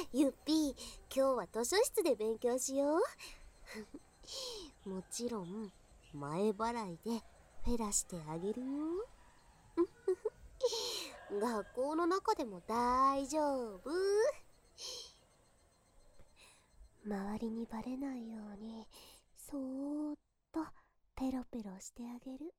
ゆっぴー、今日は図書室で勉強しよう。もちろん前払いでフェラしてあげるよ。学校の中でも大丈夫。周りにバレないようにそーっとペロペロしてあげる。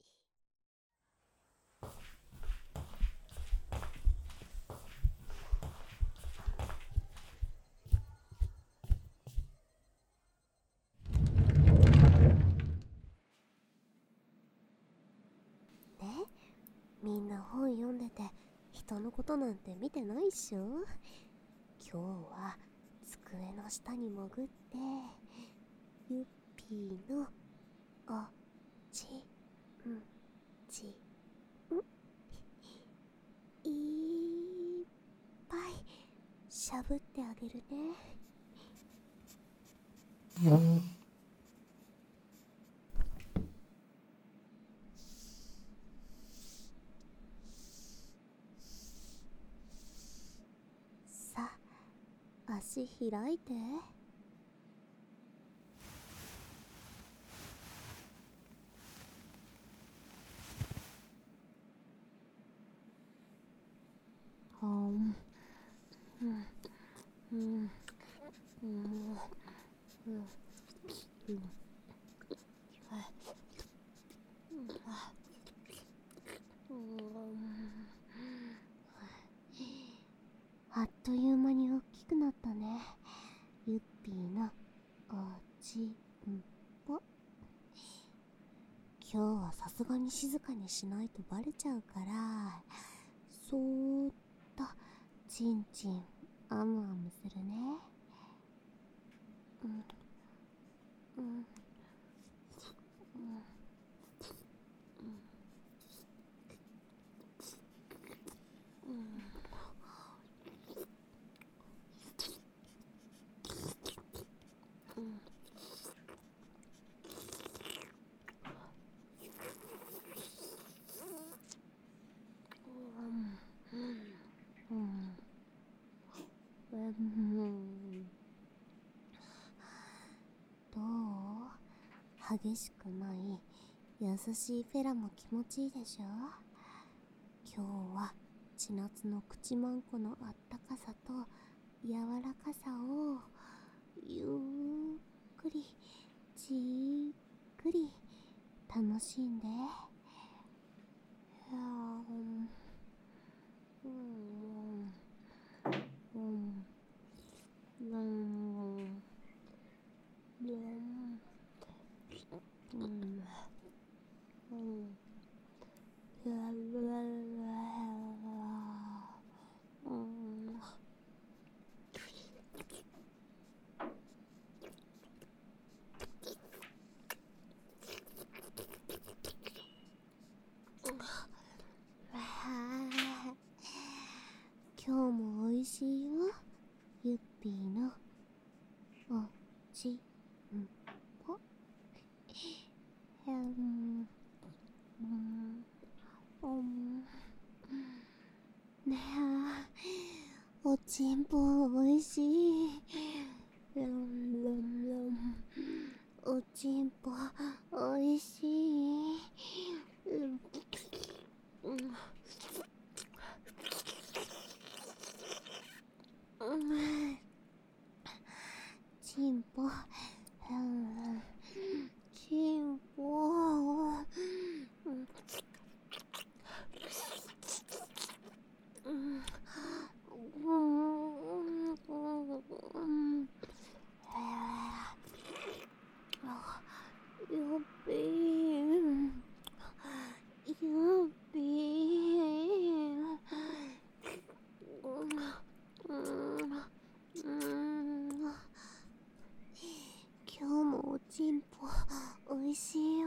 みんな本読んでて人のことなんて見てないっしょ。今日は机の下に潜ってゆっぴーのおちんちんいっぱいしゃぶってあげるね。さあ、足開いて。はん、あっという間に大きくなったね、ゆっぴーのおちんぽ。今日はさすがに静かにしないとバレちゃうから、そーっとちんちんあむあむするね。どう？激しくない優しいフェラも気持ちいいでしょ。今日は千夏の口まんこのあったかさと柔らかさをゆっくりじっくり楽しんで。今日もおいしいよ、ゆっぴーのおちんぽ。ねえ、おちんぽおいしい。おちんぽおいしい。ちんぽ、ちんぽ。ゆっぴー、ゆっぴー。今日もおちんぽおいしいよ。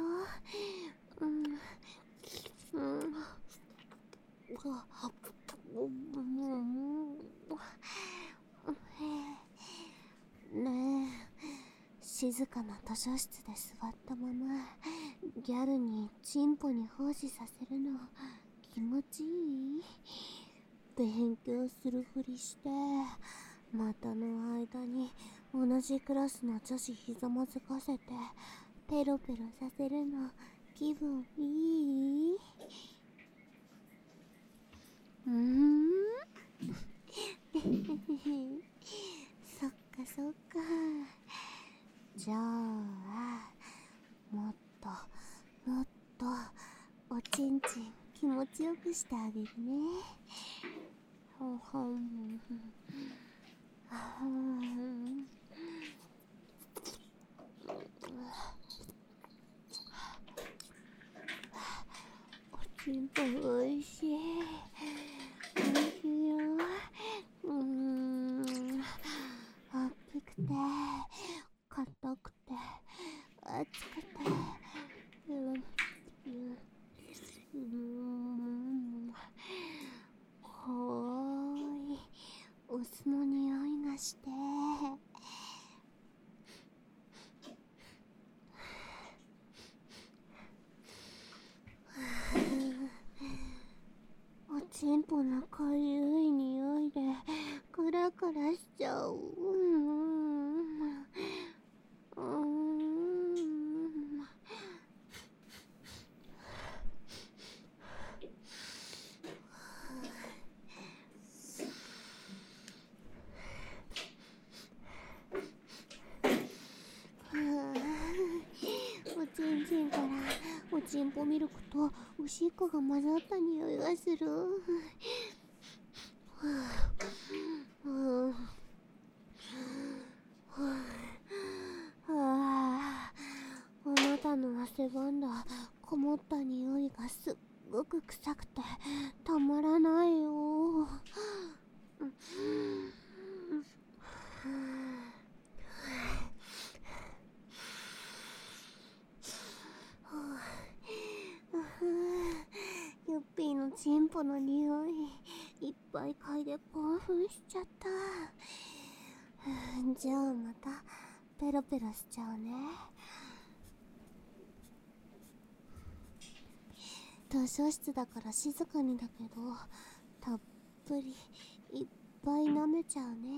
ねえ、静かな図書室で座ったままギャルにチンポに奉仕させるの気持ちいい？勉強するふりして股の間に同じクラスの女子ひざまずかせてペロペロさせるの気分いい？そっかそっか。じゃあもっともっとおちんちん気持ちよくしてあげるね。ほんほんおちんぽおいしい。おいしいよ。大きくて硬くて熱くて濃いお酢の匂いがしておちんぽのかゆい匂いでクラクラしちゃう。おちんちんからおちんぽミルクとおしっこが混ざった匂いがする。あなたの汗ばんだこもった匂いがすっごく臭くてたまらないよ。ユッピーのチンポの匂いいっぱい嗅いで興奮しちゃった。じゃあまたペロペロしちゃうね。図書室だから静かにだけどたっぷりいっぱい舐めちゃうね。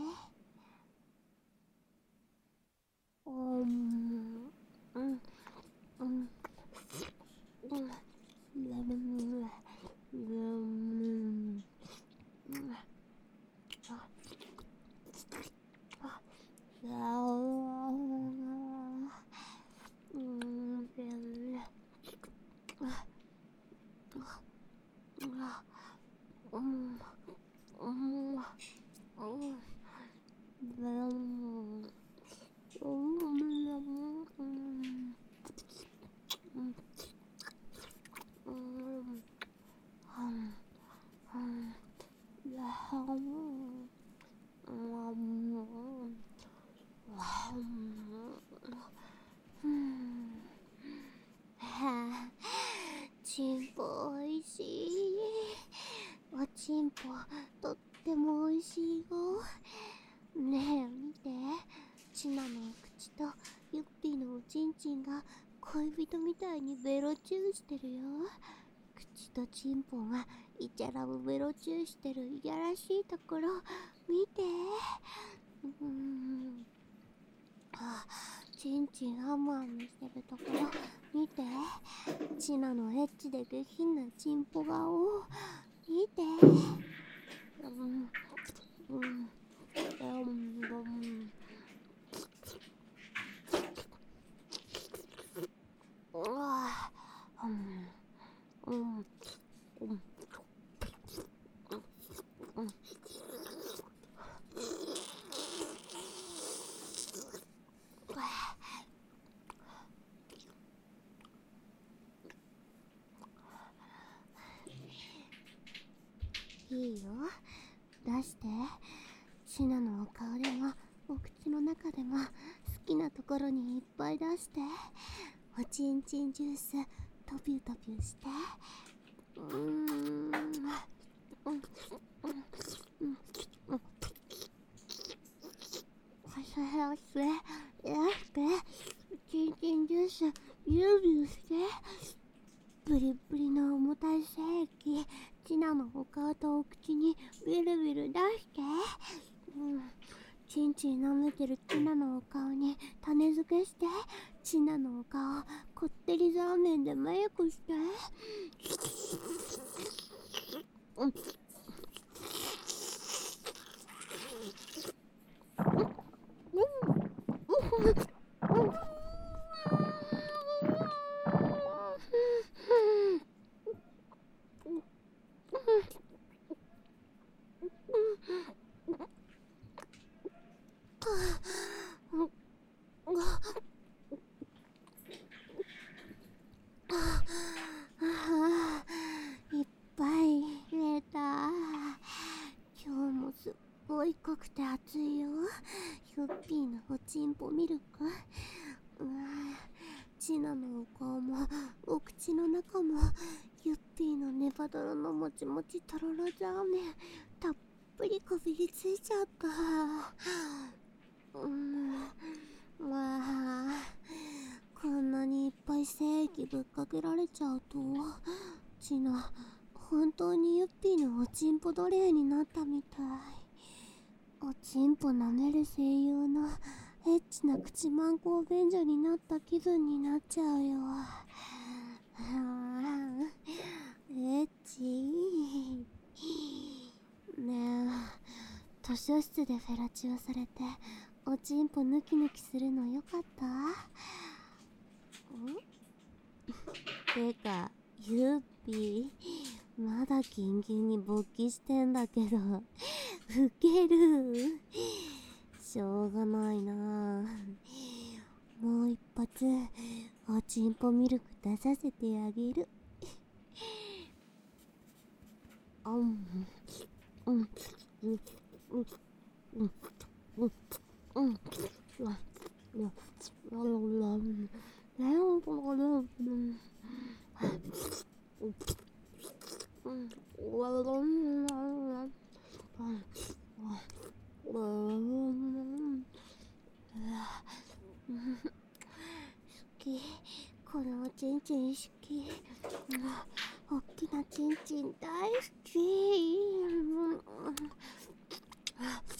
チンポおいしい。おちんぽとってもおいしいよ。ねえ見て、チナのお口とユッピーのおちんちんが恋人みたいにベロチューしてるよ。口とチンポがイチャラブベロチューしてるいやらしいところ見て。チンチンハムハムしてるところ見て。チナのエッチで下品なチンポ顔見て。いいよ、出して。シナのお顔でもお口の中でも好きなところにいっぱい出して。おちんちんジューストピュトピュして。ちんちんジュースビュービューして。プリプリの重たい精液チナのお顔とお口にビルビル出して。 てるチナのお顔に種付けして、チナのお顔こってりラーメンでメイクして。いっぱい寝た。今日もすっごい濃くて熱いよ。ユッピーのおちんぽミルク。チナのお顔もお口の中もユッピーのネバドロのもちもちとろろラーメンたっぷりこびりついちゃった。まあこんなにいっぱい精液ぶっかけられちゃうと、チナ本当にユッピーのおちんぽ奴隷になったみたい。おちんぽ舐める声優のエッチな口マンコ便所になった気分になっちゃうよ。エッチねえ、図書室でフェラチオされておちんぽヌキヌキするのよかった？てかユッピーまだキンキンに勃起してんだけどウケる。しょうがないな。もう一発おちんぽミルク出させてあげる。好き、このおちんちん好き。おっきなちんちん大好き。